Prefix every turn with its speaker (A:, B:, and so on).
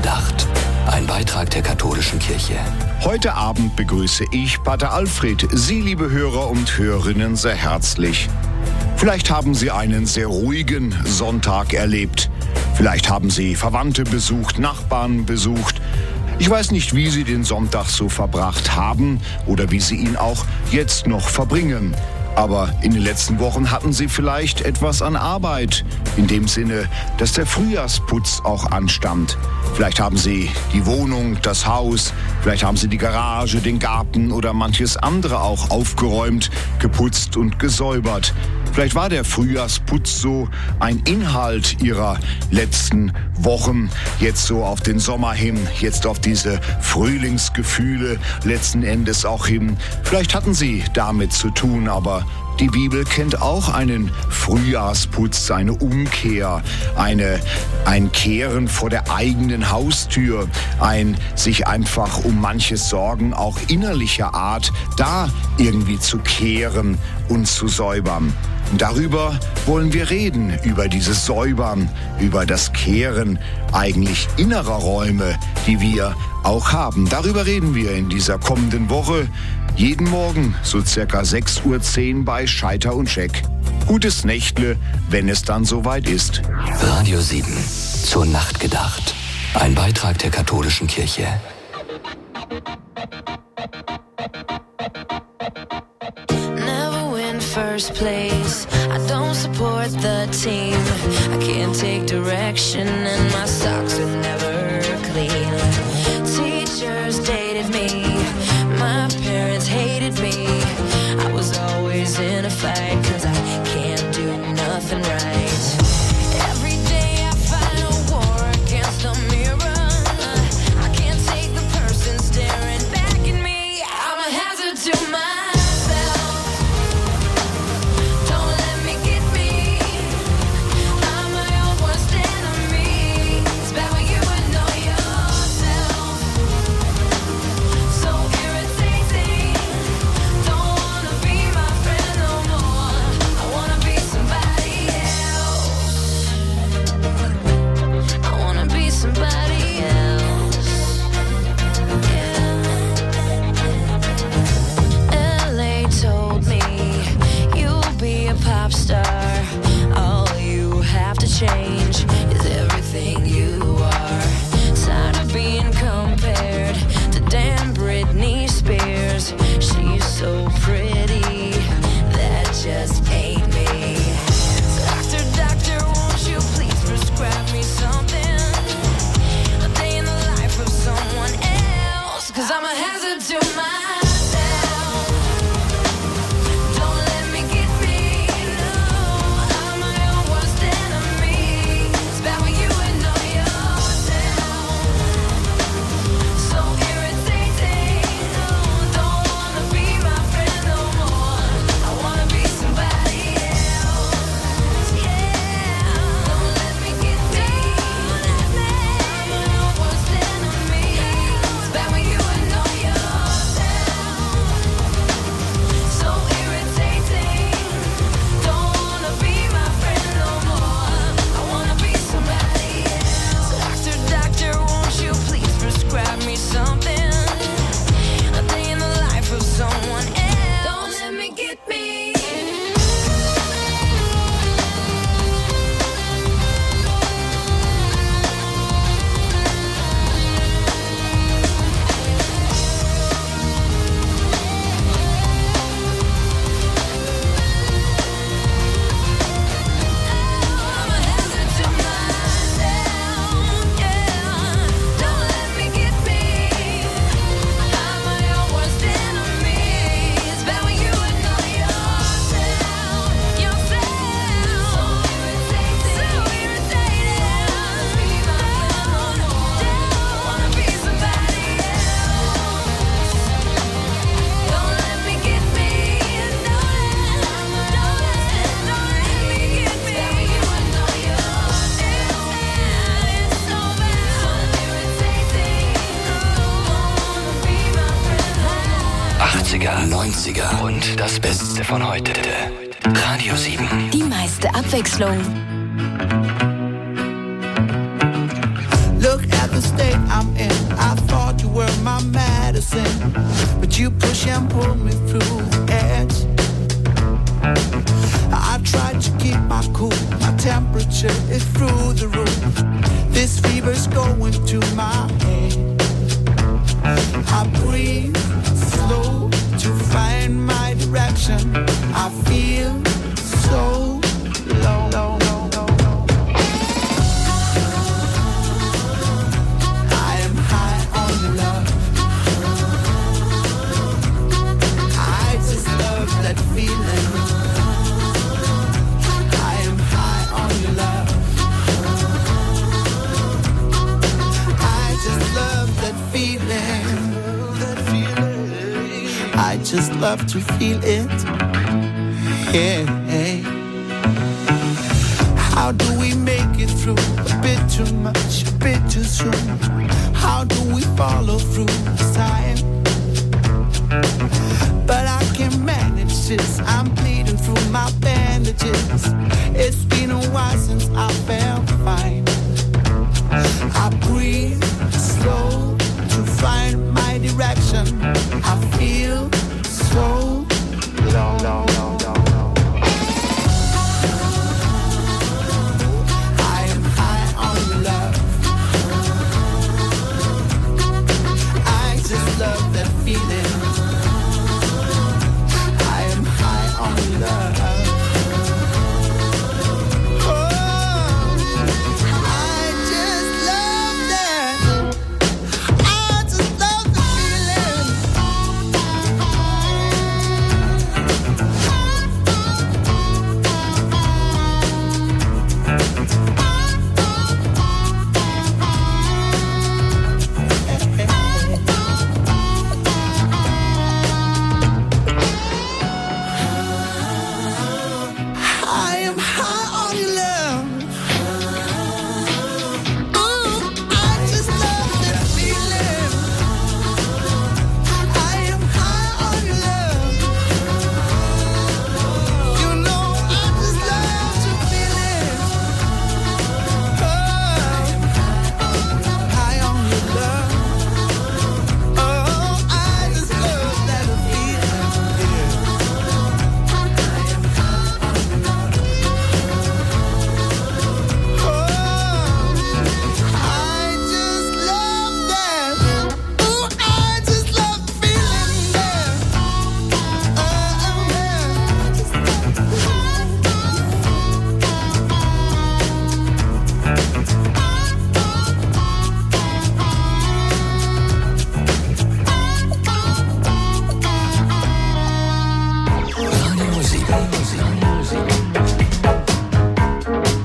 A: gedacht. Ein Beitrag der katholischen Kirche.
B: Heute Abend begrüße ich Pater Alfred, Sie, liebe Hörer und Hörerinnen, sehr herzlich. Vielleicht haben Sie einen sehr ruhigen Sonntag erlebt. Vielleicht haben Sie Verwandte besucht, Nachbarn besucht. Ich weiß nicht, wie Sie den Sonntag so verbracht haben oder wie Sie ihn auch jetzt noch verbringen. Aber in den letzten Wochen hatten Sie vielleicht etwas an Arbeit, in dem Sinne, dass der Frühjahrsputz auch anstand. Vielleicht haben Sie die Wohnung, das Haus, vielleicht haben Sie die Garage, den Garten oder manches andere auch aufgeräumt, geputzt und gesäubert. Vielleicht war der Frühjahrsputz so ein Inhalt Ihrer letzten Wochen, jetzt so auf den Sommer hin, jetzt auf diese Frühlingsgefühle letzten Endes auch hin. Vielleicht hatten Sie damit zu tun, aber die Bibel kennt auch einen Frühjahrsputz, eine Umkehr, ein Kehren vor der eigenen Haustür, ein sich einfach um manches Sorgen auch innerlicher Art da irgendwie zu kehren und zu säubern. Und darüber wollen wir reden, über dieses Säubern, über das Kehren eigentlich innerer Räume, die wir auch haben. Darüber reden wir in dieser kommenden Woche, jeden Morgen so circa 6:10 Uhr bei Scheiter und Scheck. Gutes Nächtle, wenn es dann soweit ist.
A: Radio 7, zur Nacht gedacht. Ein Beitrag der katholischen Kirche.
C: First place, I don't support the team. I can't take direction and my socks are never clean. Teachers dated me, my parents hated me. I was always in a fight 'cause I can't do nothing right. Every day I fight a war against the mirror. I can't take the person staring back at me. I'm a hazard to my change is everything you are. Tired of being compared to damn Britney Spears. She's so pretty, that just ain't me. Doctor, doctor, won't you please prescribe me something? A day in the life of someone else, 'cause I'm a hazard to my und das Beste von heute. Radio 7.
D: Die meiste Abwechslung.
E: Look
D: at the state I'm in. I thought you were my medicine, but you push and pull me through the edge. I tried to keep my cool, my temperature is through the roof. This fever's going to my head. I breathe slow to find my direction. I feel so low. I am high on your love. I just love that feeling. I am high on your love. I just love that feeling. I just love to feel it. Yeah. How do we make it through? A bit too much, a bit too soon. How do we follow through this time? But I can manage this. I'm bleeding through my bandages. It's been a while since I felt fine. I breathe slow to find my direction. I feel so low. I am high on your love. I just love that feeling. I am high on your love.